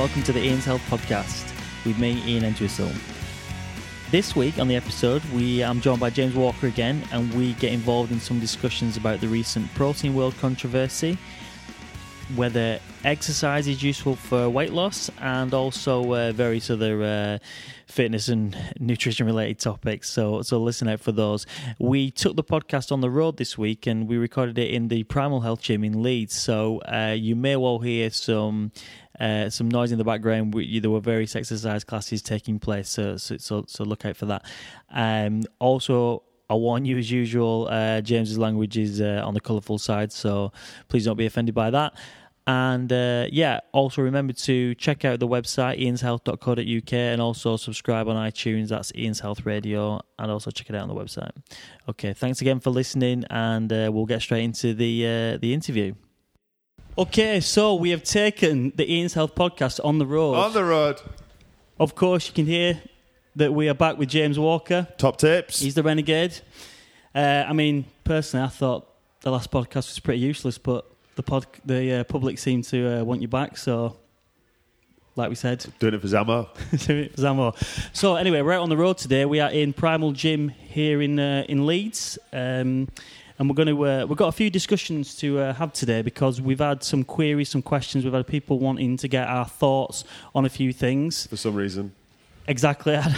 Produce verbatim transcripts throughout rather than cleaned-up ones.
welcome to the Ian's Health Podcast with me, Ian Entwistle. This week on the episode, we I'm joined by James Walker again, and we get involved in some discussions about the recent Protein World controversy, whether exercise is useful for weight loss, and also uh, various other uh, fitness and nutrition related topics. So, so listen out for those. We took the podcast on the road this week, and we recorded it in the Primal Health Gym in Leeds. So uh, you may well hear some uh, some noise in the background. We, there were various exercise classes taking place, so so so, so look out for that. Um, also, I warn you, as usual, uh, James's language is uh, on the colourful side, so please don't be offended by that. And uh, yeah, also remember to check out the website, ians health dot co dot u k, and also subscribe on iTunes. That's Ian's Health Radio, and also check it out on the website. Okay, thanks again for listening, and uh, we'll get straight into the uh, the interview. Okay, so we have taken the Ian's Health Podcast on the road. On the road. Of course, you can hear that we are back with James Walker. Top tips. He's the renegade. Uh, I mean, personally, I thought the last podcast was pretty useless, but the pod, the uh, public seem to uh, want you back. So, like we said, doing it for Zamo. doing it for Zamo. So, anyway, we're out on the road today. We are in Primal Gym here in uh, in Leeds, um, and we're going to uh, we've got a few discussions to uh, have today because we've had some queries, some questions. We've had people wanting to get our thoughts on a few things For some reason. Exactly. uh,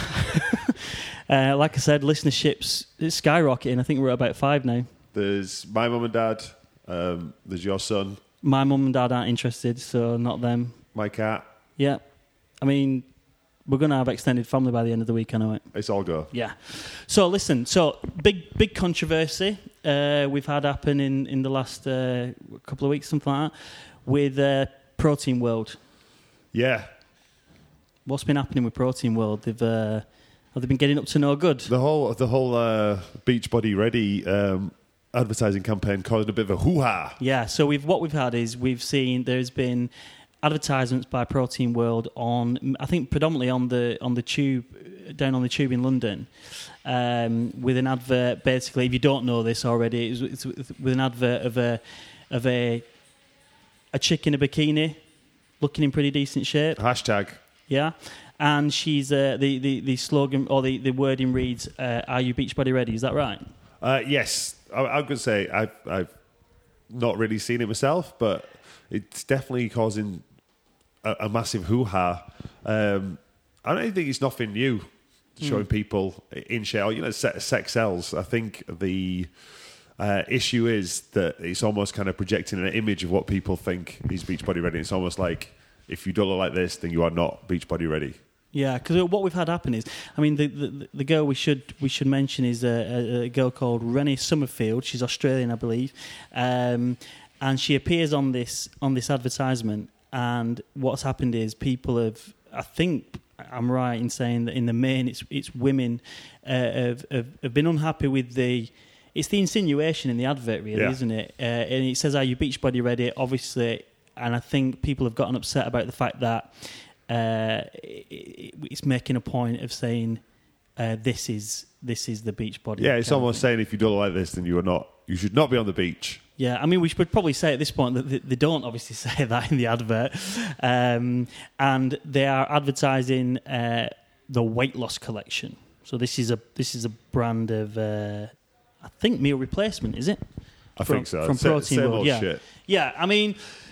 like I said, listenership's it's skyrocketing. I think we're at about five now. There's my mum and dad. Um, there's your son. My mum and dad aren't interested, so not them. My cat. Yeah. I mean, we're going to have extended family by the end of the week, I know it. It's all go. Yeah. So listen, so big big controversy uh, we've had happen in, in the last uh, couple of weeks, something like that, with uh, Protein World. Yeah. What's been happening with Protein World? They've uh, have they been getting up to no good? The whole the whole uh, Beachbody Ready um, advertising campaign caused a bit of a hoo-ha. Yeah, so we've what we've had is we've seen there's been advertisements by Protein World on, I think predominantly on the on the tube, down on the tube in London, um, with an advert. Basically, if you don't know this already, it's, it's with an advert of a of a a chick in a bikini, looking in pretty decent shape. Hashtag. Yeah, and she's uh, the, the the slogan or the, the wording reads, uh, "Are you Beachbody ready?" Is that right? Uh, yes, I, I'm going to say I've I've not really seen it myself, but it's definitely causing a, a massive hoo-ha. Um, I don't think it's nothing new, showing mm. people in shell. You know, sex sells. I think the uh, issue is that it's almost kind of projecting an image of what people think is Beachbody ready. It's almost like, if you don't look like this, then you are not Beachbody ready. Yeah, because what we've had happen is, I mean, the the, the girl we should we should mention is a, a, a girl called Rennie Summerfield. She's Australian, I believe, um, and she appears on this on this advertisement. And what's happened is people have, I think I'm right in saying that in the main, it's it's women uh, have, have have been unhappy with the. It's the insinuation in the advert, really, yeah. isn't it? Uh, and it says, "Are you Beachbody ready?" Obviously. And I think people have gotten upset about the fact that uh, it, it's making a point of saying uh, this is this is the Beachbody. Yeah, it's almost saying if you don't like this, then you are not. You should not be on the beach. Yeah, I mean, we should probably say at this point that they don't obviously say that in the advert, um, and they are advertising uh, the weight loss collection. So this is a this is a brand of uh, I think meal replacement, is it? I from, think so. From Sa- Protein same World. old Yeah, shit. yeah. I mean.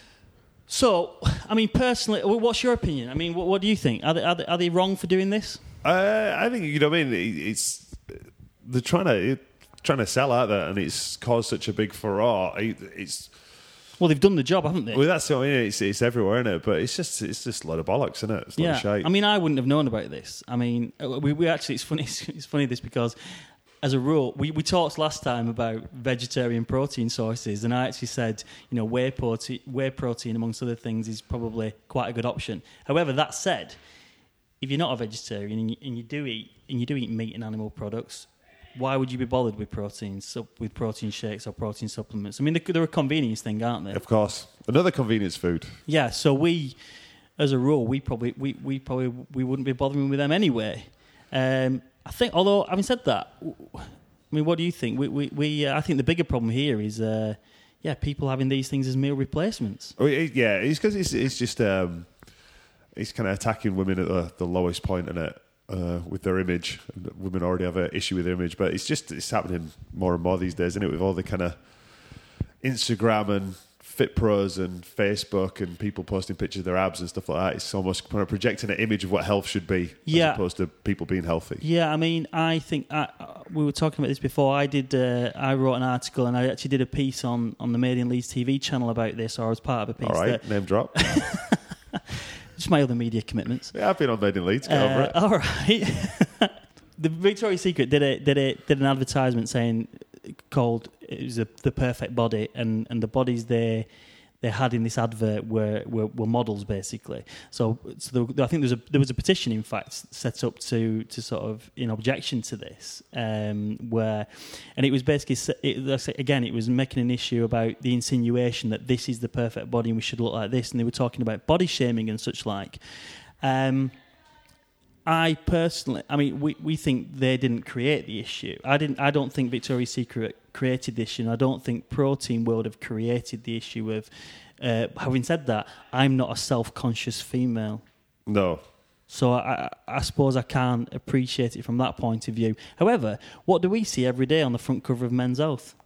So, I mean, personally, what's your opinion? I mean, what, what do you think? Are they, are they, are they wrong for doing this? Uh, I think, you know what I mean? It's they're trying to it, trying to sell out there, and it's caused such a big furore. It, it's well, they've done the job, haven't they? Well, that's what I mean. It's, it's everywhere, isn't it? But it's just it's just a load of bollocks, isn't it? It's a lot yeah. of shite. I mean, I wouldn't have known about this. I mean, we, we actually it's funny. It's funny this because. As a rule, we, we talked last time about vegetarian protein sources, and I actually said, you know, whey protein, whey protein, amongst other things, is probably quite a good option. However, that said, if you're not a vegetarian and you, and you do eat and you do eat meat and animal products, why would you be bothered with proteins, with protein shakes or protein supplements? I mean, they're, they're a convenience thing, aren't they? Of course, another convenience food. Yeah. So we, as a rule, we probably we, we probably we wouldn't be bothering with them anyway. Um, I think, although having said that, I mean, what do you think? We, we, we uh, I think the bigger problem here is, uh, yeah, people having these things as meal replacements. Oh, it, yeah, it's because it's, it's just um, he's kind of attacking women at the, the lowest point in it uh, with their image. Women already have an issue with their image, but it's just it's happening more and more these days, isn't it? With all the kind of Instagram and Fit Pros and Facebook and people posting pictures of their abs and stuff like that. It's almost kind of projecting an image of what health should be, yeah. as opposed to people being healthy. Yeah, I mean, I think I, we were talking about this before. I did. Uh, I wrote an article and I actually did a piece on, on the Made in Leeds T V channel about this, or I was part of a piece. All right, that, name drop. Just my other media commitments. Yeah, I've been on Made in Leeds. Get uh, over it. All right. The Victoria's Secret did a did a did an advertisement saying called it was a, the perfect body, and, and the bodies they they had in this advert were, were, were models basically. So, so there, I think there was a there was a petition in fact set up to to sort of in objection to this, um, where, and it was basically it, again it was making an issue about the insinuation that this is the perfect body and we should look like this, and they were talking about body shaming and such like. Um, I personally, I mean, we, we think they didn't create the issue. I didn't. I don't think Victoria's Secret created this issue, and I don't think Protein World have created the issue of. Uh, having said that, I'm not a self-conscious female. No. So I, I suppose I can't appreciate it from that point of view. However, what do we see every day on the front cover of Men's Health?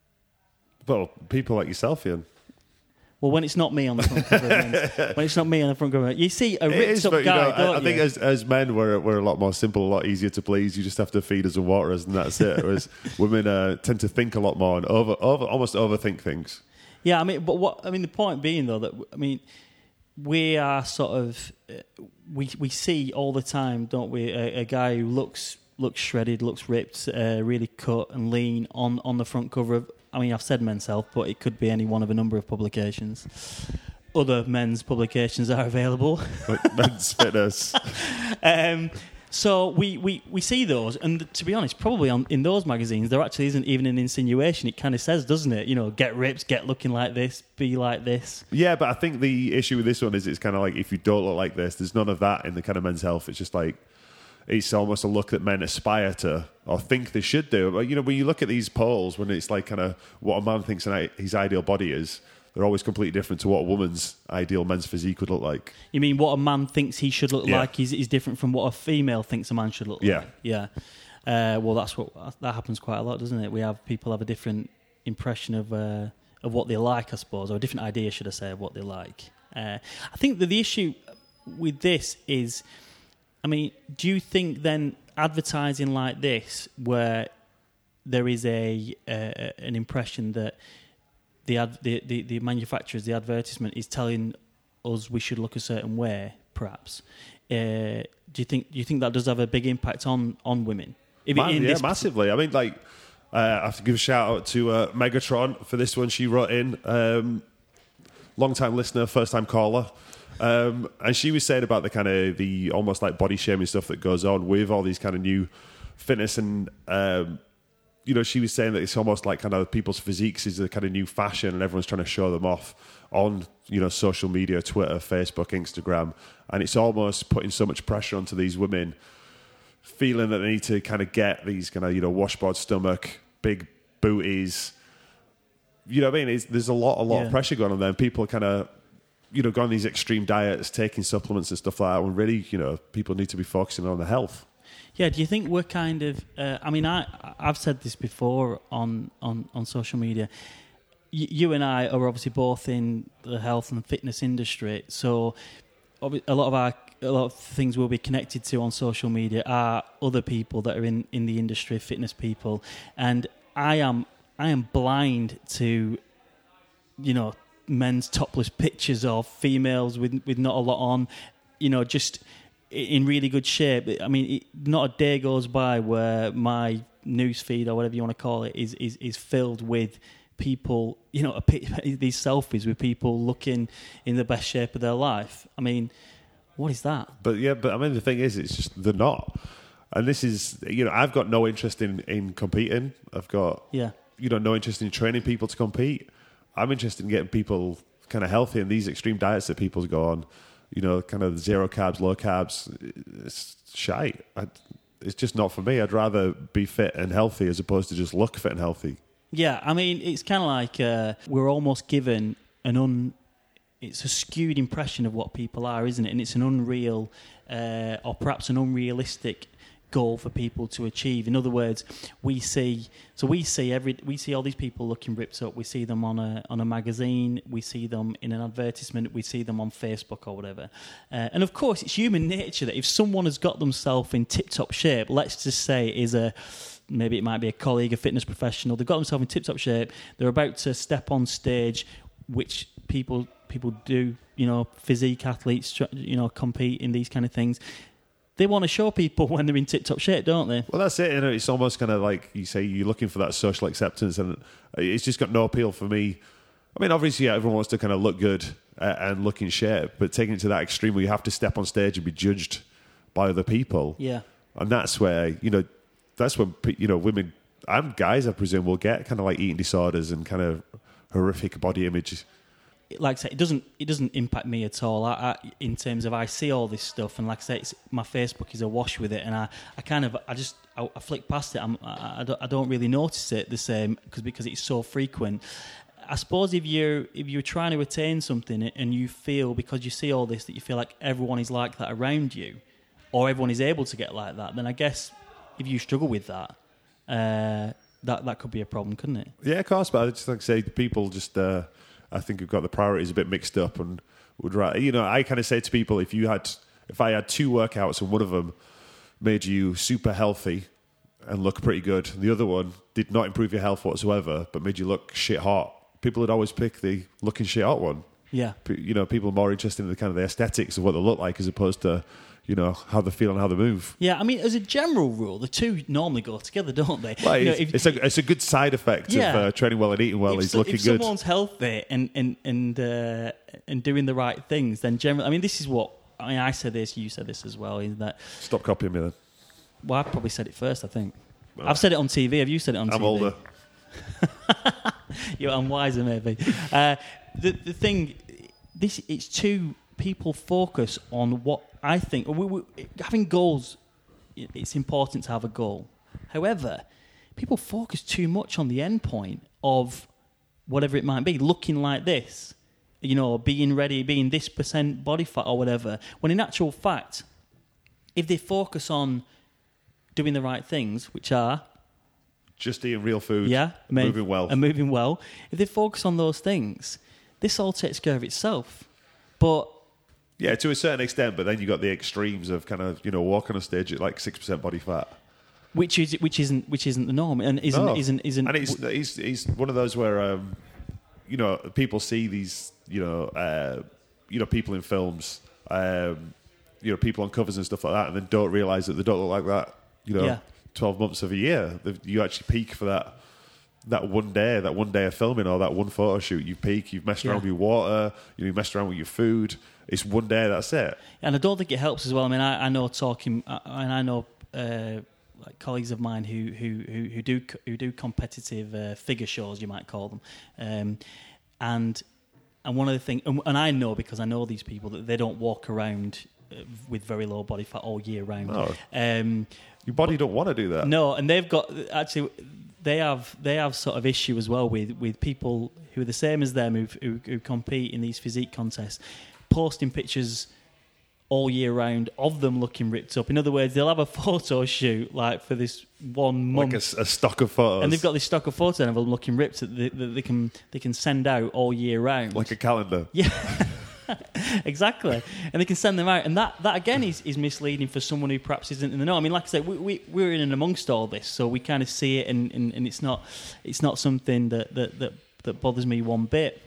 Well, people like yourself, Ian. Well, when it's not me on the front cover, of Men's, when it's not me on the front cover, you see a ripped is, up but, guy. You know, don't I, I think you? as as men, we're we're a lot more simple, a lot easier to please. You just have to feed us and water us, and that's it. Whereas women uh, tend to think a lot more and over over almost overthink things. Yeah, I mean, but what I mean, the point being though that I mean, we are sort of uh, we we see all the time, don't we? A, a guy who looks looks shredded, looks ripped, uh, really cut and lean on on the front cover of. I mean, I've said Men's Health, but it could be any one of a number of publications. Other men's publications are available. Like Men's Fitness. um, so we, we, we see those, and to be honest, probably on, in those magazines, there actually isn't even an insinuation. It kind of says, doesn't it? You know, get ripped, get looking like this, be like this. Yeah, but I think the issue with this one is it's kind of like if you don't look like this, there's none of that in the kind of Men's Health. It's just like, it's almost a look that men aspire to or think they should do. But, you know, when you look at these polls, when it's like kind of what a man thinks an, his ideal body is, they're always completely different to what a woman's ideal men's physique would look like. You mean what a man thinks he should look yeah. like is, is different from what a female thinks a man should look yeah. like? Yeah. Uh, well, that's what that happens quite a lot, doesn't it? We have people have a different impression of uh, of what they like, I suppose, or a different idea, should I say, of what they like. Uh, I think that the issue with this is, I mean, do you think then advertising like this, where there is a uh, an impression that the, ad, the the the manufacturers, the advertisement is telling us we should look a certain way, perhaps? Uh, do you think do you think that does have a big impact on on women? If Man, it, in yeah, this massively. I mean, like, uh, I have to give a shout out to uh, Megatron for this one. She wrote in, um, long time listener, first time caller. Um, and she was saying about the kind of the almost like body shaming stuff that goes on with all these kind of new fitness, and um, you know, she was saying that it's almost like kind of people's physiques is the kind of new fashion, and everyone's trying to show them off on, you know, social media, Twitter, Facebook, Instagram, and it's almost putting so much pressure onto these women, feeling that they need to kind of get these kind of, you know, washboard stomach, big booties. You know what I mean? It's, there's a lot, a lot yeah. of pressure going on there. And people kind of, you know, go on these extreme diets, taking supplements and stuff like that, when really, you know, people need to be focusing on their health. Yeah, do you think we're kind of... Uh, I mean, I, I've said this before on, on, on social media. Y- you and I are obviously both in the health and fitness industry, so a lot of our a lot of things we'll be connected to on social media are other people that are in, in the industry, fitness people, and I am I am blind to, you know, men's topless pictures of females with with not a lot on, you know, just in really good shape. I mean, it, not a day goes by where my news feed or whatever you want to call it is is, is filled with people, you know, a, these selfies with people looking in the best shape of their life. I mean, what is that? But yeah, but I mean, the thing is, it's just they're not. And this is, you know, I've got no interest in, in competing. I've got, yeah. you know, no interest in training people to compete. I'm interested in getting people kind of healthy, and these extreme diets that people go on, you know, kind of zero carbs, low carbs, it's shite. I, it's just not for me. I'd rather be fit and healthy as opposed to just look fit and healthy. Yeah, I mean, it's kind of like uh, we're almost given an un, it's a skewed impression of what people are, isn't it? And it's an unreal, uh, or perhaps an unrealistic goal for people to achieve. In other words, we see so we see every we see all these people looking ripped up. We see them on a on a magazine. We see them in an advertisement. We see them on Facebook or whatever. Uh, and of course, it's human nature that if someone has got themselves in tip-top shape, let's just say is a maybe it might be a colleague, a fitness professional. They've got themselves in tip-top shape. They're about to step on stage, which people people do. You know, physique athletes, you know, compete in these kind of things. They want to show people when they're in tip-top shape, don't they? Well, that's it. You know, it's almost kind of like you say, you're looking for that social acceptance, and it's just got no appeal for me. I mean, obviously, yeah, everyone wants to kind of look good and look in shape, but taking it to that extreme where you have to step on stage and be judged by other people. Yeah. And that's where, you know, that's when, you know, women and guys, I presume, will get kind of like eating disorders and kind of horrific body image. Like I say, it doesn't it doesn't impact me at all. I, I, in terms of I see all this stuff, and like I say, it's, my Facebook is awash with it, and I, I kind of I just I, I flick past it. I'm, I, I, don't, I don't really notice it the same because because it's so frequent. I suppose if you're if you're trying to attain something and you feel because you see all this that you feel like everyone is like that around you, or everyone is able to get like that, then I guess if you struggle with that, uh, that that could be a problem, couldn't it? Yeah, of course. But I just like to say, people just. Uh, I think we've got the priorities a bit mixed up, and would rather, you know, I kind of say to people, if you had, if I had two workouts and one of them made you super healthy and look pretty good, and the other one did not improve your health whatsoever, but made you look shit hot, people would always pick the looking shit hot one. Yeah. You know, people are more interested in the kind of the aesthetics of what they look like as opposed to, you know, how they feel and how they move. Yeah, I mean, as a general rule, the two normally go together, don't they? Well, you it's, know, if, it's, a, it's a good side effect yeah, of uh, training well and eating well. He's so, looking if good. If someone's healthy and and and uh, and doing the right things, then generally, I mean, this is what I mean. I said this, you said this as well. Is that stop copying me then? Well, I probably said it first. I think well, I've said it on T V. Have you said it on I'm T V? I'm older. You're unwiser, maybe. Uh, the the thing, this it's too people focus on what I think. We, we, having goals, it's important to have a goal. However, people focus too much on the end point of whatever it might be, looking like this, you know, being ready, being this percent body fat or whatever. When in actual fact, if they focus on doing the right things, which are just eating real food, yeah, moving well, and moving well, if they focus on those things, this all takes care of itself. But yeah, to a certain extent, but then you got the extremes of kind of, you know, walking on stage at like six percent body fat, which is which isn't which isn't the norm, and isn't no. isn't isn't. And he's he's he's one of those where um, you know, people see these, you know, uh, you know, people in films, um, you know, people on covers and stuff like that, and then don't realise that they don't look like that. You know, yeah. twelve months of a year, you actually peak for that. That one day, that one day of filming or that one photo shoot, you peak, you've messed around yeah. with your water, you messed around with your food. It's one day, that's it. And I don't think it helps as well. I mean, I, I know talking, I, and I know uh, like colleagues of mine who who who, who do who do competitive uh, figure shows, you might call them, um, and and one of the things, and, and I know because I know these people that they don't walk around uh, with very low body fat all year round. No. Um, your body don't want to do that. No, and they've got actually. They have they have sort of issue as well with, with people who are the same as them who, who who compete in these physique contests, posting pictures all year round of them looking ripped up. In other words, they'll have a photo shoot like for this one month, like a, a stock of photos, and they've got this stock of photos of them looking ripped that they, that they can they can send out all year round, like a calendar. Yeah. Exactly, and they can send them out, and that, that again is, is misleading for someone who perhaps isn't in the know. I mean, like I said, we, we we're in and amongst all this, so we kind of see it, and, and, and it's not it's not something that that, that, that bothers me one bit.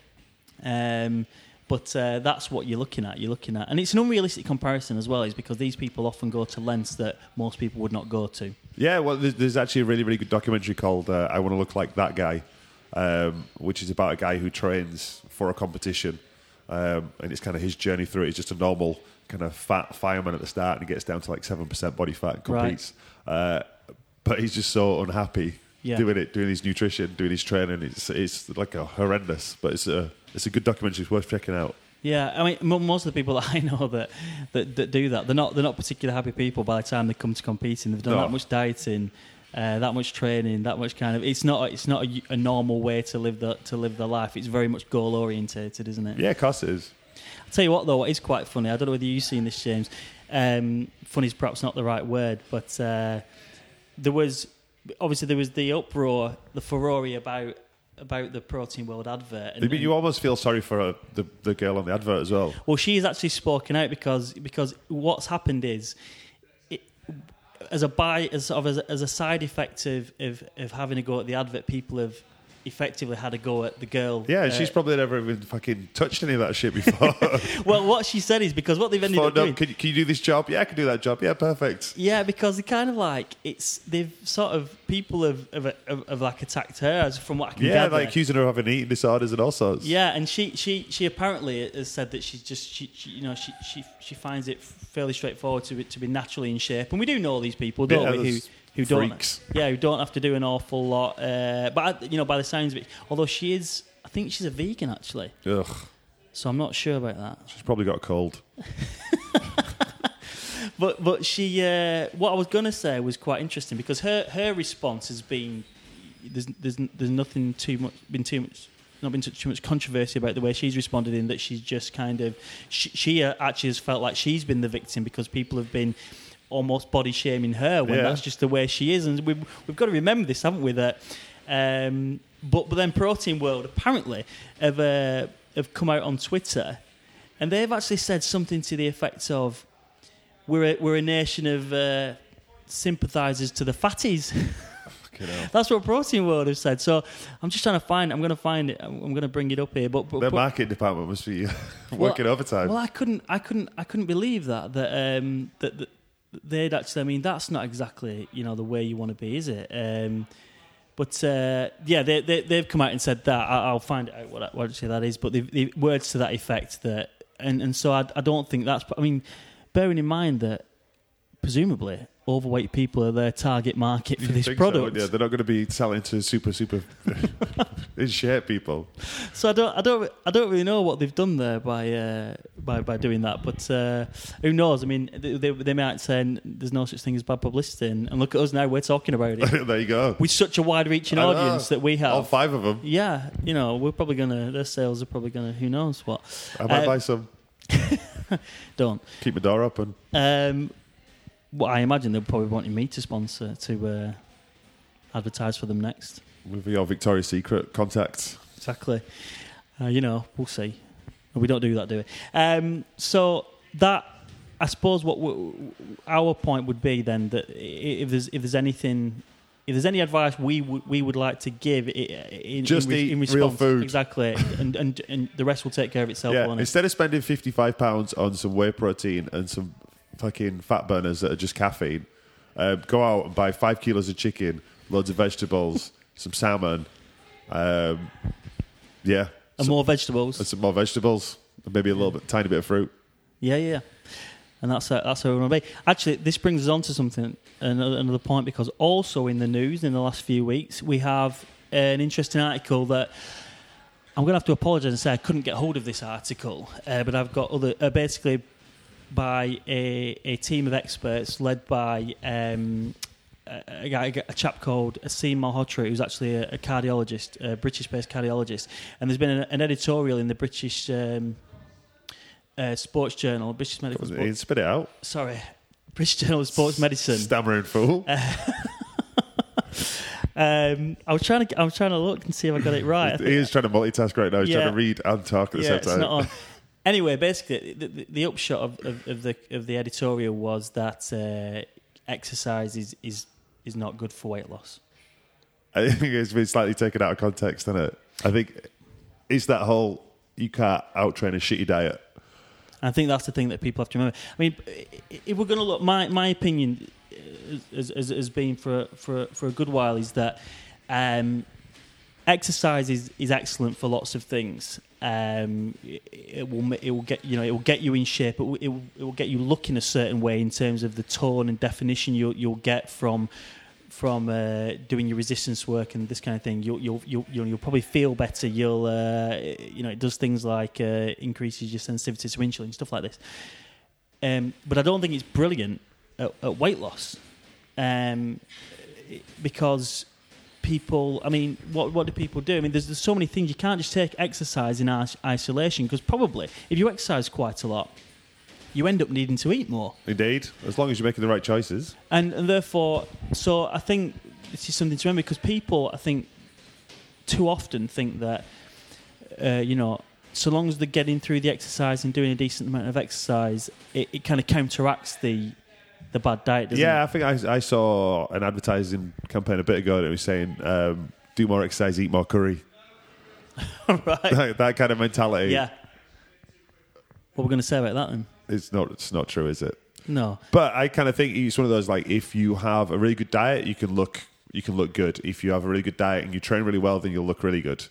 Um, but uh, that's what you're looking at. You're looking at, and it's an unrealistic comparison as well, is because these people often go to lengths that most people would not go to. Yeah, well, there's, there's actually a really really good documentary called uh, "I Want to Look Like That Guy," um, which is about a guy who trains for a competition. Um, and it's kind of his journey through it. He's just a normal kind of fat fireman at the start, and he gets down to like seven percent body fat and competes. Right. Uh, but he's just so unhappy yeah. doing it, doing his nutrition, doing his training. It's it's like a horrendous, but it's a it's a good documentary. It's worth checking out. Yeah, I mean, most of the people that I know that, that, that do that, they're not they're not particularly happy people by the time they come to competing. They've done no. that much dieting. Uh, that much training, that much kind of. It's not. It's not a, a normal way to live the to live their life. It's very much goal orientated, isn't it? Yeah, of course it is. I'll tell you what, though, what is quite funny, I don't know whether you've seen this, James. Um, funny is perhaps not the right word, but uh, there was, obviously there was the uproar, the furore about about the Protein World advert. And, I mean, you almost feel sorry for uh, the, the girl on the advert as well. Well, she's actually spoken out because because what's happened is, it, as a by as sort of as a, as a side effect of, of of having a go at the advert, people have effectively had a go at the girl. Yeah, uh, she's probably never even fucking touched any of that shit before. Well, what she said is because what they've ended up no, doing... Can, can you do this job? Yeah, I can do that job. Yeah, perfect. Yeah, because they kind of like, it's, they've sort of, people have, have, have, have like attacked her, as from what I can Yeah, gather. like accusing her of having eating disorders and all sorts. Yeah, and she, she, she apparently has said that she's just, she, she, you know, she, she, she finds it fairly straightforward to be, to be naturally in shape. And we do know these people, don't Yeah, we, who... those Who freaks. don't, yeah, who don't have to do an awful lot. Uh, but you know, by the sounds of it, although she is, I think she's a vegan actually. Ugh. So I'm not sure about that. She's probably got a cold. But but she, uh, what I was going to say was quite interesting because her, her response has been there's there's there's nothing too much been too much not been too much controversy about the way she's responded, in that she's just kind of she, she actually has felt like she's been the victim because people have been almost body shaming her when Yeah. that's just the way she is, and we've we've got to remember this, haven't we? That, um, but but then Protein World apparently have uh, have come out on Twitter, and they've actually said something to the effect of, "We're a, we're a nation of uh, sympathisers to the fatties." Fucking hell. That's what Protein World have said. So I'm just trying to find. I'm going to find it. I'm going to bring it up here. But, but Their but- marketing department must be working well, overtime. Well, I couldn't, I couldn't, I couldn't believe that that um, that, that they'd actually. I mean, that's not exactly you know the way you want to be, is it? Um, but uh, yeah, they, they they've come out and said that. I, I'll find out what what actually that is. But the, the words to that effect that, and and so I, I don't think that's. I mean, bearing in mind that presumably overweight people are their target market for You this think product. So, yeah, they're not going to be selling to super, super in shape people. So I don't, I don't, I don't really know what they've done there by, uh, by, by doing that. But uh, who knows? I mean, they, they, they might say there's no such thing as bad publicity, and, and look at us now. We're talking about it There you go. with such a wide-reaching I know. audience that we have. All five of them. Yeah, you know, we're probably gonna. Their sales are probably gonna. Who knows what? I might Uh, buy some. Don't. Keep my door open. Um, well, I imagine they're probably wanting me to sponsor to uh, advertise for them next. With your Victoria's Secret contacts. Exactly. Uh, you know, we'll see. We don't do that, do we? Um, so that, I suppose, what w- our point would be then that if there's if there's anything, if there's any advice we would we would like to give, i- in, Just in, re- eat in real response, food. exactly, and, and and the rest will take care of itself. Yeah, won't it? instead of spending fifty-five pounds on some whey protein and some fucking fat burners that are just caffeine, uh, go out and buy five kilos of chicken, loads of vegetables, some salmon, um, yeah, And some, more vegetables. and some more vegetables, and maybe a little bit, tiny bit of fruit. Yeah, yeah. And that's how, that's how we want to be. Actually, this brings us on to something, another, another point, because also in the news in the last few weeks, we have an interesting article that I'm going to have to apologise and say I couldn't get hold of this article, uh, but I've got other, uh, basically by a, a team of experts led by um, a, a, guy, a chap called Asim Malhotra, who's actually a, a cardiologist, a British-based cardiologist. And there's been an, an editorial in the British... Um, Uh, sports journal, British Medical He Sports. spit it out. Sorry, British Journal of Sports Medicine. Stammering fool. Um, I was trying to, I was trying to look and see if I got it right. I He think- is trying to multitask right now. He's Yeah. trying to read and talk at the yeah, same it's time. not on. Anyway, basically, the, the, the upshot of, of, of the of the editorial was that uh, exercise is, is is not good for weight loss. I think it's been slightly taken out of context, hasn't it? I think it's that whole you can't out-train a shitty diet. I think that's the thing that people have to remember. I mean, if we're going to look, my my opinion has, has, has been for, for for a good while is that um, exercise is, is excellent for lots of things. Um, it, it will it will get you know it will get you in shape. It will, it will it will get you looking a certain way in terms of the tone and definition you'll you'll get from. From uh, doing your resistance work and this kind of thing, you'll you'll you'll, you'll probably feel better. You'll uh, you know it does things like uh, increases your sensitivity to insulin, stuff like this. Um, but I don't think it's brilliant at, at weight loss, um, because people? I mean, what what do people do? I mean, there's, there's so many things. You can't just take exercise in is- isolation because probably if you exercise quite a lot, you end up needing to eat more. Indeed, as long as you're making the right choices. And, and therefore, so I think this is something to remember because people, I think, too often think that, uh, you know, so long as they're getting through the exercise and doing a decent amount of exercise, it, it kind of counteracts the the bad diet, doesn't Yeah, it? I think I, I saw an advertising campaign a bit ago that was saying, um, do more exercise, eat more curry. Right. that, that kind of mentality. Yeah. What are we going to say about that then? It's not, it's not true, is it? No. But I kind of think it's one of those, like, if you have a really good diet, you can look you can look good. If you have a really good diet and you train really well, then you'll look really good.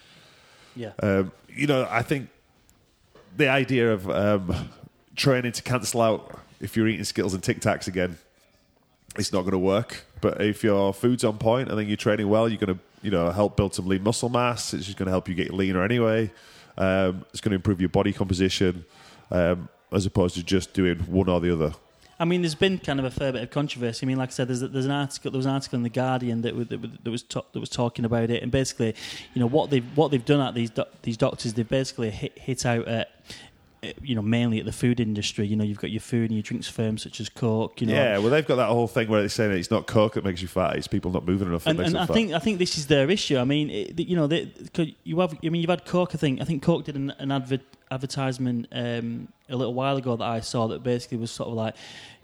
Yeah. Um, you know, I think the idea of um, training to cancel out if you're eating Skittles and Tic Tacs again, it's not going to work. But if your food's on point and then you're training well, you're going to, you know, help build some lean muscle mass. It's just going to help you get leaner anyway. Um, it's going to improve your body composition um, as opposed to just doing one or the other. I mean, there's been kind of a fair bit of controversy. I mean, like I said, there's, there's an article. There was an article in the Guardian that, that, that was ta- that was talking about it, and basically, you know, what they've what they've done at these do- these doctors, they've basically hit, hit out at, you know, mainly at the food industry. You know, you've got your food and your drinks firms such as Coke. You know, Yeah, well, they've got that whole thing where they're saying it's not Coke that makes you fat; it's people not moving enough that and, makes and them I fat. think I think this is their issue. I mean, it, you know, they, 'cause you have. I mean, you've had Coke. I think I think Coke did an, an advert, advertisement um, a little while ago that I saw that basically was sort of like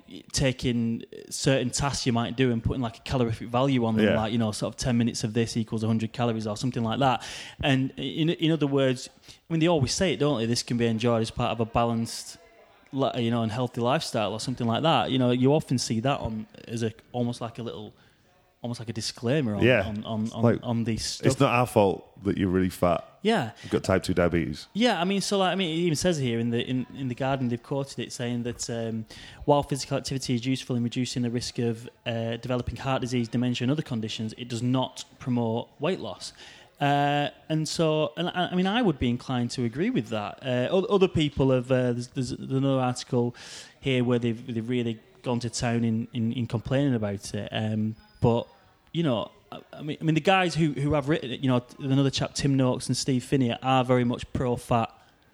taking certain tasks you might do and putting like a calorific value on them, Yeah. like, you know, sort of ten minutes of this equals one hundred calories or something like that. And in in other words, I mean, they always say it, don't they? This can be enjoyed as part of a balanced, li- you know, and healthy lifestyle or something like that. You know, you often see that on as a almost like a little, almost like a disclaimer on Yeah. on on, on, Like, on these stuff. It's not our fault that you're really fat. Yeah. You've got type two diabetes. Yeah, I mean, so like, I mean, it even says here in the in, in the Guardian, they've quoted it saying that um, while physical activity is useful in reducing the risk of uh, developing heart disease, dementia, and other conditions, it does not promote weight loss. Uh, and so, and I, I mean, I would be inclined to agree with that. Uh, o- other people have. Uh, there's, there's another article here where they've they've really gone to town in, in, in complaining about it. Um, but you know. I mean, I mean, the guys who, who have written it, you know, another chap, Tim Noakes and Steve Finney, are very much pro-fat,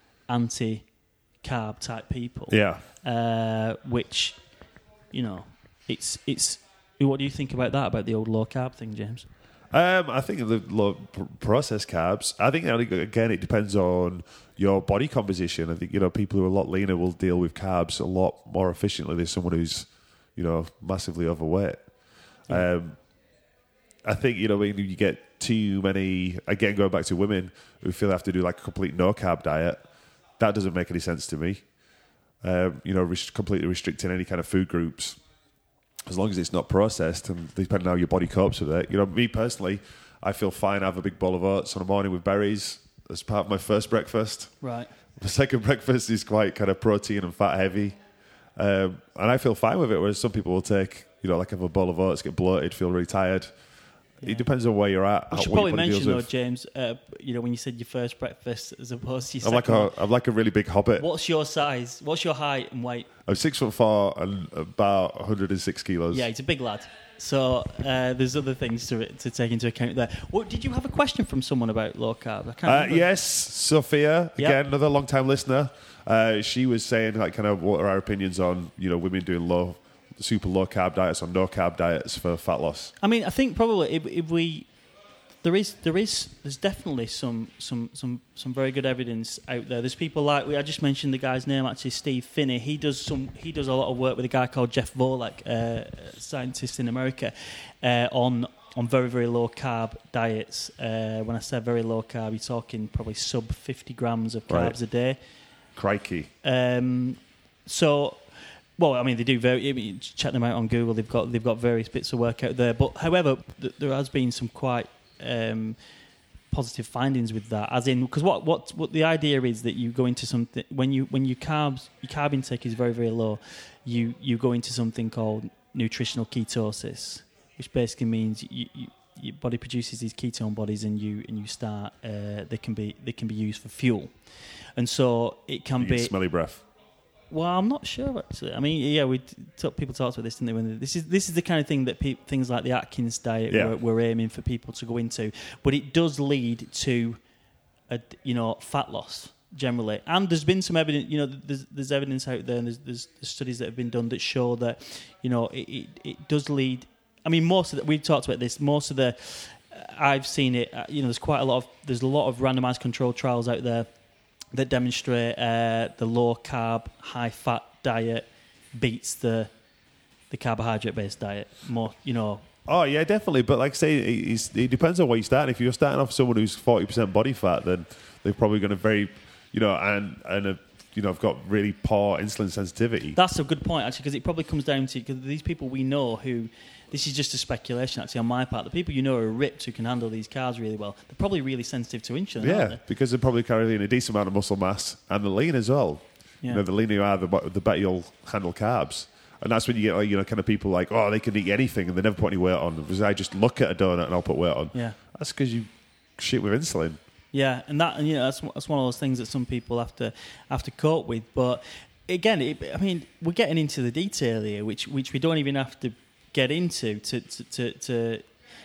anti-carb type people. Yeah. Uh, which, you know, it's it's. What do you think about that? About the old low carb thing, James? Um, I think the low pr- processed carbs. I think again it depends on your body composition. I think you know people who are a lot leaner will deal with carbs a lot more efficiently than someone who's you know massively overweight. Yeah. Um, I think, you know, when you get too many, again, going back to women who feel they have to do like a complete no-carb diet, that doesn't make any sense to me. Um, you know, res- completely restricting any kind of food groups, as long as it's not processed and depending on how your body copes with it. You know, me personally, I feel fine. I have a big bowl of oats on a morning with berries as part of my first breakfast. Right. The second breakfast is quite kind of protein and fat heavy. Um, and I feel fine with it, whereas some people will take, you know, like have a bowl of oats, get bloated, feel really tired. Yeah. It depends on where you're at. I how- should what probably your body mention, deals though, with. James, uh, you know, when you said your first breakfast as opposed to your I'm like second a, one, I'm like a really big hobbit. what's your size? What's your height and weight? I'm six foot four and about one hundred six kilos. Yeah, he's a big lad. So uh, there's other things to to take into account there. What, did you have a question from someone about low carb? I can't Uh, remember. yes, Sophia, Yep. again, another long time listener. Uh, she was saying, like, kind of what are our opinions on, you know, women doing low, super low carb diets or no carb diets for fat loss? I mean, I think probably if, if we there is there is there's definitely some some some some very good evidence out there. There's people like I just mentioned the guy's name actually, Steve Finney. He does some he does a lot of work with a guy called Jeff Volek, uh, a scientist in America, uh, on on very very low carb diets. Uh, when I say very low carb, you're talking probably sub fifty grams of carbs Right. a day. Crikey. Um, so, well, I mean, they do very. I mean, check them out on Google. They've got they've got various bits of work out there. But however, th- there has been some quite um, positive findings with that. As in, because what, what what the idea is that you go into something when you when you carbs your carb intake is very very low. You you go into something called nutritional ketosis, which basically means you, you, your body produces these ketone bodies, and you and you start. Uh, they can be they can be used for fuel. And so it can You be get smelly breath. Well, I'm not sure actually. I mean, yeah, we t- people talked about this, didn't they? When they, this is this is the kind of thing that pe- things like the Atkins diet Yeah. we're, we're aiming for people to go into, but it does lead to, a, you know, fat loss generally. And there's been some evidence, you know, there's, there's evidence out there, and there's, there's, there's studies that have been done that show that, you know, it, it, it does lead. I mean, most of the, we've talked about this. Most of the, I've seen it. You know, there's quite a lot of there's a lot of randomized controlled trials out there that demonstrate uh, the low carb, high fat diet beats the the carbohydrate based diet more. You know. Oh yeah, definitely. But like I say, it, it's, it depends on where you start. If you're starting off someone who's forty percent body fat, then they're probably going to very, you know, and and a, you know, have got really poor insulin sensitivity. That's a good point actually, because it probably comes down to because these people we know who. This is just a speculation, actually, on my part. The people you know are ripped who can handle these carbs really well. They're probably really sensitive to insulin, Yeah, aren't they? because they're probably carrying a decent amount of muscle mass and they're lean as well. Yeah. You know, the leaner you are, the, the better you'll handle carbs. And that's when you get, like, you know, kind of people like, oh, they can eat anything and they never put any weight on. Because I just look at a donut and I'll put weight on. Yeah. That's because you shit with insulin. Yeah, and that, and, you know, that's that's one of those things that some people have to have to cope with. But again, it, I mean, we're getting into the detail here, which which we don't even have to get into to, to, to, to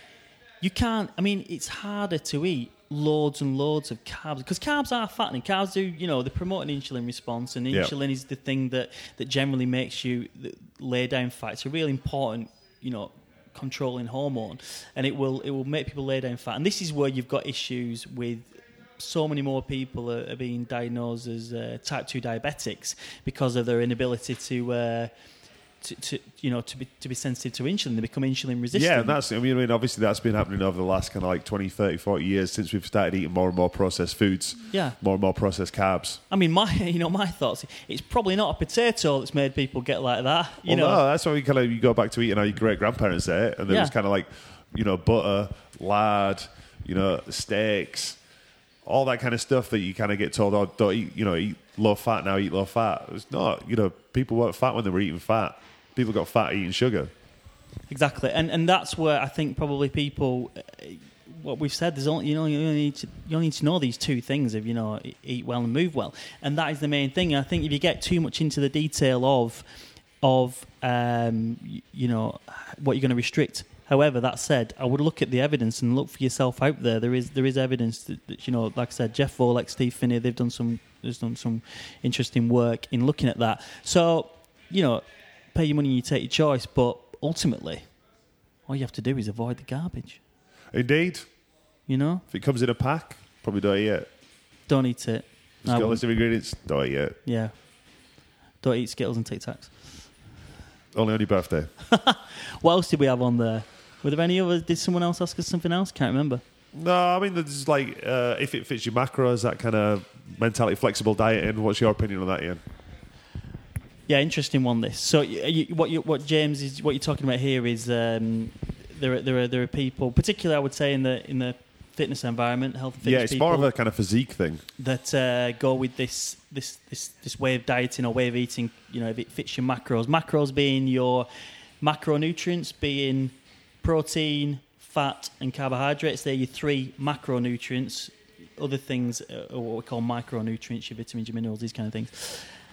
you can't, I mean, it's harder to eat loads and loads of carbs because carbs are fattening. Carbs do, you know, they promote an insulin response, and Yeah. insulin is the thing that, that generally makes you lay down fat. It's a really important, you know, controlling hormone, and it will it will make people lay down fat. And this is where you've got issues with so many more people are, are being diagnosed as uh, type two diabetics because of their inability to uh, To, to you know to be to be sensitive to insulin. They become insulin resistant. Yeah, and that's, I mean, I mean, obviously that's been happening over the last kind of like twenty, thirty, forty years since we've started eating more and more processed foods. Yeah. More and more processed carbs. I mean, my you know my thoughts. It's probably not a potato that's made people get like that. You well, know, no, that's why you kind of you go back to eating how your great grandparents ate, and there Yeah. was kind of like, you know, butter, lard, you know, steaks, all that kind of stuff that you kind of get told, oh, don't eat, you know, eat low fat now, eat low fat. It's not, you know, people weren't fat when they were eating fat. People got fat eating sugar. exactly, and and that's where I think probably people. Uh, what we've said, there's only you know you only need to you only need to know these two things if you know eat well and move well, and that is the main thing. And I think if you get too much into the detail of of um, you, you know what you're going to restrict. However, that said, I would look at the evidence and look for yourself out there. There is there is evidence that, that you know, like I said, Jeff Volek, Steve Finney, they've done some there's done some interesting work in looking at that. So you know, pay your money and you take your choice, but ultimately, all you have to do is avoid the garbage. Indeed. You know, If it comes in a pack, probably don't eat it. don't eat it. It's I got a wouldn't. list of ingredients, don't eat it. Yeah, don't eat Skittles and Tic Tacs. Only on your birthday. What else did we have on there? Were there any others? Did someone else ask us something else? Can't remember. No, I mean, there's like, uh, if it fits your macros, that kind of mentality, flexible dieting. What's your opinion on that, Ian? Yeah, interesting one. This. So, you, you, what you, what James is what you're talking about here is um, there are, there are there are people, particularly I would say in the in the fitness environment, health and fitness Yeah, it's people more of a kind of physique thing. that uh, go with this this this this way of dieting or way of eating. You know, if it fits your macros. Macros being your macronutrients, being protein, fat, and carbohydrates. They're your three macronutrients. Other things are what we call micronutrients, your vitamins, your minerals, these kind of things.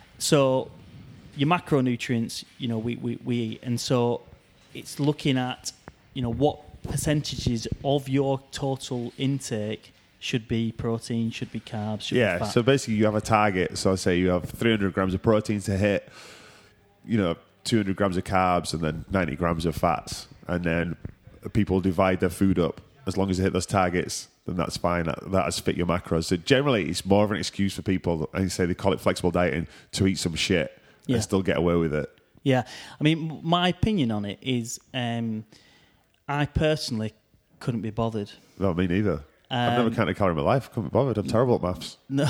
So your macronutrients, you know, we, we, we eat. And so it's looking at, you know, what percentages of your total intake should be protein, should be carbs, should Yeah, be fat. so basically you have a target. So say you have three hundred grams of protein to hit, you know, two hundred grams of carbs and then ninety grams of fats. And then people divide their food up. As long as they hit those targets, then that's fine. That, that has fit your macros. So generally, it's more of an excuse for people, and you say they call it flexible dieting, to eat some shit Yeah. and still get away with it. Yeah, I mean, my opinion on it is, um, I personally couldn't be bothered. No, me neither. I've never Um, counted a calorie in my life. Couldn't be bothered. I'm terrible at maths. No,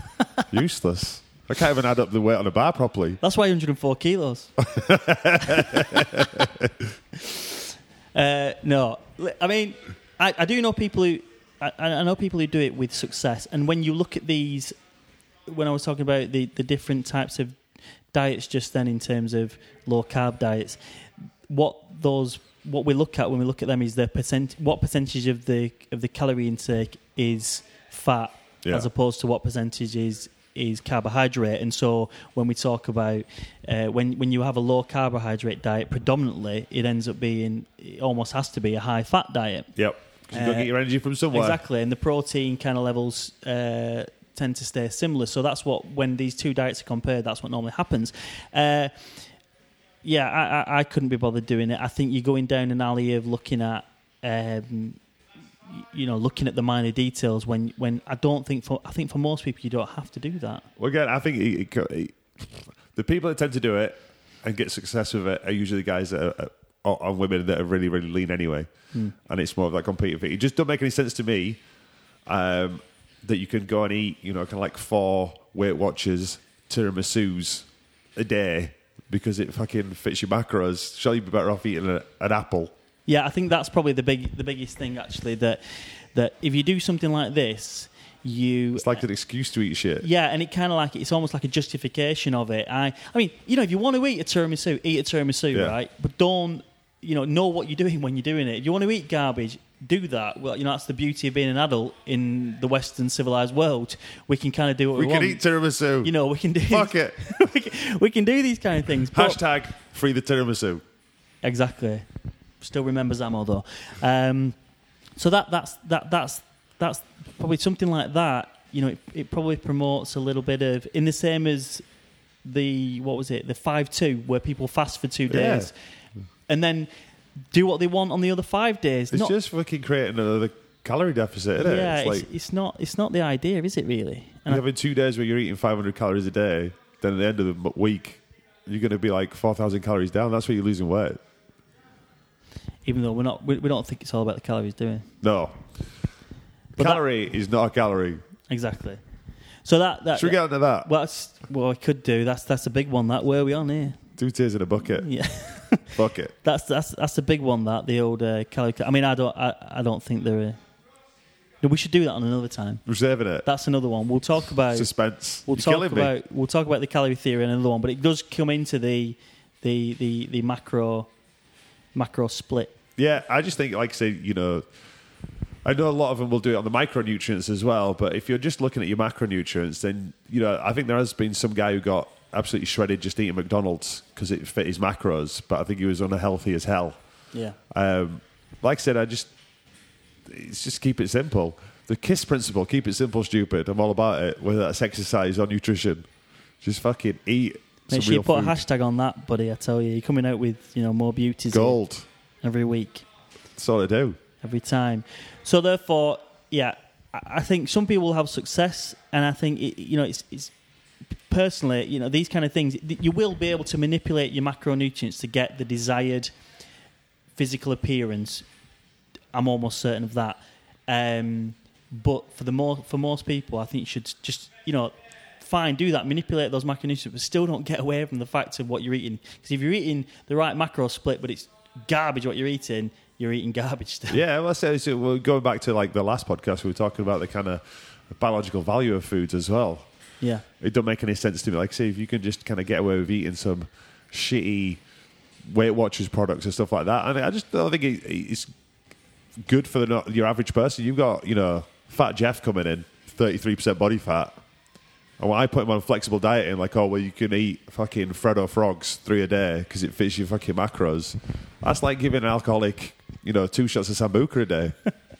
Useless. I can't even add up the weight on a bar properly. that's why one hundred four kilos. uh, no, I mean, I, I do know people who, I, I know people who do it with success. And when you look at these, when I was talking about the, the different types of diets just then in terms of low carb diets, what those what we look at when we look at them is the percent what percentage of the of the calorie intake is fat Yeah. as opposed to what percentage is is carbohydrate, and so when we talk about uh, when when you have a low carbohydrate diet, predominantly it ends up being it almost has to be a high fat diet. Yep, you've got to Uh, get your energy from somewhere. Exactly, and the protein kind of levels uh, tend to stay similar. So that's what when these two diets are compared, that's what normally happens. Uh, yeah, I, I, I couldn't be bothered doing it. I think you're going down an alley of looking at. Um, you know, looking at the minor details when, when I don't think for I think for most people you don't have to do that. Well, again, I think it, it, it, the people that tend to do it and get success with it are usually guys that are, are, are women that are really, really lean anyway. Mm. And it's more of that competitive thing. It just don't make any sense to me um, that you can go and eat, you know, kind of like four Weight Watchers tiramisus a day because it fucking fits your macros. Shall you be better off eating a, an apple? Yeah, I think that's probably the big, the biggest thing actually. That that if you do something like this, you it's like an excuse to eat shit. Yeah, and it kind of like it's almost like a justification of it. I, I mean, you know, if you want to eat a tiramisu, eat a tiramisu, yeah. right? But don't, you know, know what you're doing when you're doing it. If you want to eat garbage, do that. Well, you know, that's the beauty of being an adult in the Western civilized world. We can kind of do what we, we want. We can eat tiramisu. You know, we can do. Fuck it. we, can, we can do these kind of things. Hashtag free the tiramisu. Exactly. Still remember Zamo though. Um, so that that's that that's that's probably something like that. You know, it, it probably promotes a little bit of in the same as the what was it the five two where people fast for two days yeah. and then do what they want on the other five days. It's not, just fucking creating another calorie deficit, isn't yeah, it? It's, it's, like, it's not it's not the idea, is it really? And you're having two days where you're eating five hundred calories a day. Then at the end of the week, you're going to be like four thousand calories down. That's where you're losing weight. Even though we're not, we, we don't think it's all about the calories, do we? No. But calorie that, is not a calorie. Exactly. So that, that should we get into that? Well, that's, well, I could do. That's that's a big one. That where are we on here? Two tears in a bucket. Yeah. Fuck it. That's that's that's a big one. That the old uh, calorie. I mean, I don't I, I don't think there are. No, we should do that on another time. We're saving it. That's another one. We'll talk about suspense. We'll You're talk about me. we'll talk about the calorie theory in another one, but it does come into the the the, the macro macro split. Yeah, I just think, like I say, you know, I know a lot of them will do it on the micronutrients as well, but if you're just looking at your macronutrients, then, you know, I think there has been some guy who got absolutely shredded just eating McDonald's because it fit his macros, but I think he was unhealthy as hell. Yeah. Um, like I said, I just, it's just keep it simple. The KISS principle, keep it simple, stupid. I'm all about it, whether that's exercise or nutrition. Just fucking eat Make some sure real you put food. a hashtag on that, buddy, I tell you. You're coming out with, you know, more beauties. Gold. Every week. That's all I do. Every time. So therefore, yeah, I think some people will have success, and I think, it, you know, it's, it's personally, you know, these kind of things, you will be able to manipulate your macronutrients to get the desired physical appearance. I'm almost certain of that. Um, but for the more, for most people, I think you should just, you know, fine, do that, manipulate those macronutrients, but still don't get away from the fact of what you're eating. Because if you're eating the right macro split, but it's garbage what you're eating, you're eating garbage still. Yeah, well, so, so we're going back to like the last podcast, we were talking about the kind of biological value of foods as well. Yeah. It don't make any sense to me. Like, say, if you can just kind of get away with eating some shitty Weight Watchers products and stuff like that, and I just don't think it, it's good for the, your average person. You've got, you know, Fat Jeff coming in, thirty-three percent body fat. And when I put him on flexible dieting, like, oh, well, you can eat fucking Freddo Frogs three a day because it fits your fucking macros. That's like giving an alcoholic, you know, two shots of Sambuca a day.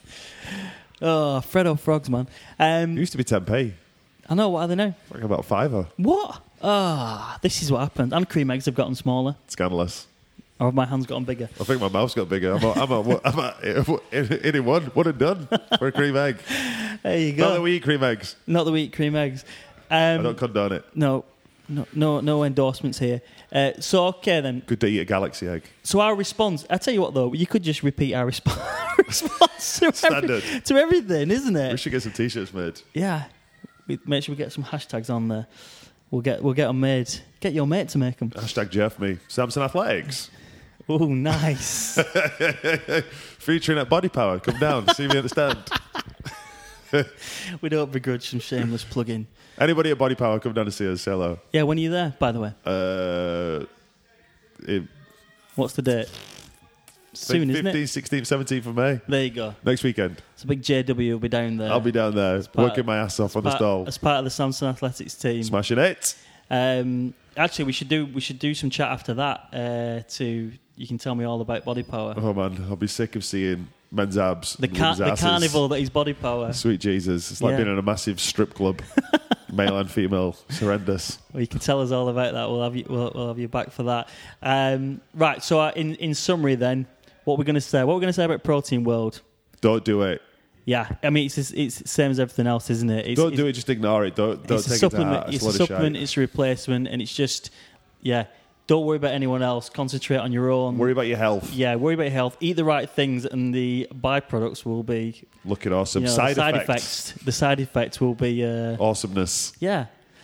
Oh, Freddo Frogs, man. Um, it used to be ten p. I know, what are they now? Like about fiver. What? Ah, oh, this is what happened. And cream eggs have gotten smaller. Scandalous. Or have my hands gotten bigger? I think my mouth's got bigger. I'm a, I'm a, I'm a, in, in one, one and done for a cream egg. There you go. Not that we eat cream eggs. Not that we eat cream eggs. Um, I don't condone it. No, no, no, no endorsements here. Uh, so, okay then. Good to eat a Galaxy egg. So our response, I tell you what though, you could just repeat our response, response to, Standard. every, to everything, isn't it? We should get some t-shirts made. Yeah. We, make sure we get some hashtags on there. We'll get we'll get them made. Get your mate to make them. Hashtag Jeff me. Samson Athletics. Oh, nice. Featuring at Body Power. Come down, see me at the stand. We don't begrudge some shameless plug-in. Anybody at Body Power, come down to see us. Say hello. Yeah, when are you there, by the way? Uh, it, What's the date? soon, isn't it? fifteenth, sixteenth, seventeenth of May. There you go. Next weekend. It's a big J W will be down there. I'll be down there part- working my ass off on the part, stall. as part of the Samson Athletics team. Smashing it. Um, actually, we should do we should do some chat after that. Uh, to you can tell me all about Body Power. Oh man, I'll be sick of seeing men's abs. The, and car- women's the asses. carnival that is Body Power. Sweet Jesus, it's like Yeah. being in a massive strip club, male and female. It's horrendous. Well, you can tell us all about that. We'll have you. We'll, we'll have you back for that. Um, right. So, uh, in in summary, then, what we're going to say? What we're going to say about Protein World? Don't do it. Yeah, I mean, it's just, it's the same as everything else, isn't it? It's, don't it's, do it. Just ignore it. Don't don't it's take a it to supplement. heart. It's, a a load of supplement. shite. It's a replacement, and it's just yeah. Don't worry about anyone else. Concentrate on your own. Worry about your health. Yeah, worry about your health. Eat the right things, and the byproducts will be Looking awesome. you know, side, the side effects. effects. The side effects will be uh, Awesomeness. yeah,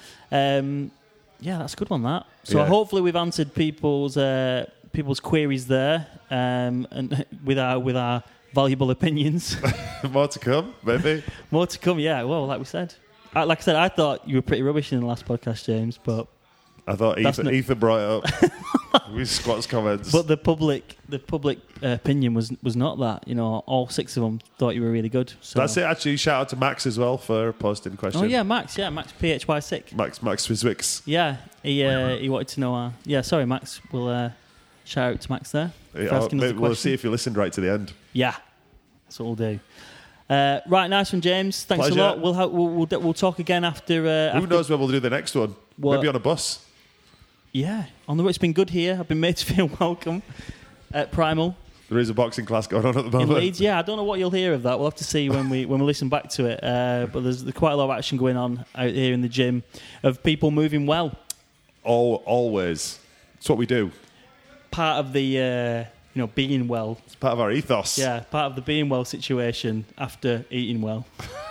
um, yeah. That's a good one. That. So Yeah. hopefully we've answered people's uh, people's queries there, um, and with our with our valuable opinions. More to come, maybe. More to come. Yeah. Well, like we said, I, like I said, I thought you were pretty rubbish in the last podcast, James, but. I thought That's Ethan, not- Ethan brought it up with Scott's comments. But the public, the public uh, opinion was was not that. You know, all six of them thought you were really good. So. That's it. Actually, shout out to Max as well for posting the question. Oh yeah, Max. Yeah, Max P H Y sick. Max Max Swiswicks. Yeah, he uh, he wanted to know. Uh, yeah, sorry, Max. We'll uh, shout out to Max there. For Yeah, asking us the maybe we'll question. see if you listened right to the end. Yeah, that's what we'll do. Uh, right, nice one, James. Thanks Pleasure. a lot. We'll, ha- we'll we'll we'll talk again after. Uh, Who after knows when we'll do the next one? What? Maybe on a bus. Yeah, on the way. It's been good here. I've been made to feel welcome at Primal. There is a boxing class going on at the In moment. Leeds, yeah, I don't know what you'll hear of that. We'll have to see when we when we listen back to it. Uh, but there's, there's quite a lot of action going on out here in the gym of people moving well. All, always. It's what we do. Part of the uh, you know being well. It's part of our ethos. Yeah, part of the being well situation after eating well.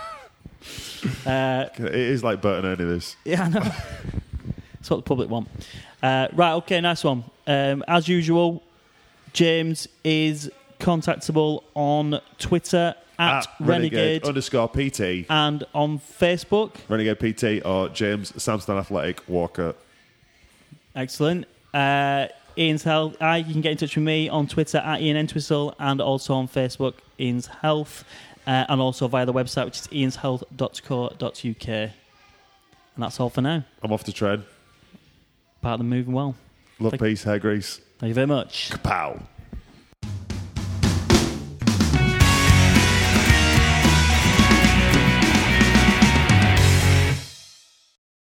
uh, It is like Bert and Ernie, this. yeah, I know. That's what the public want. Uh, right, okay, nice one. Um, as usual, James is contactable on Twitter at, At Renegade, underscore P T. and on Facebook. Renegade P T or James Samston Athletic Walker. Excellent. Uh, Ian's Health. I, you can get in touch with me on Twitter at Ian Entwistle and also on Facebook, Ian's Health, uh, and also via the website, which is ians health dot co dot u k. And that's all for now. I'm off to train. Part of the moving well. Love, Thank- peace, hair grease. Thank you very much. Kapow.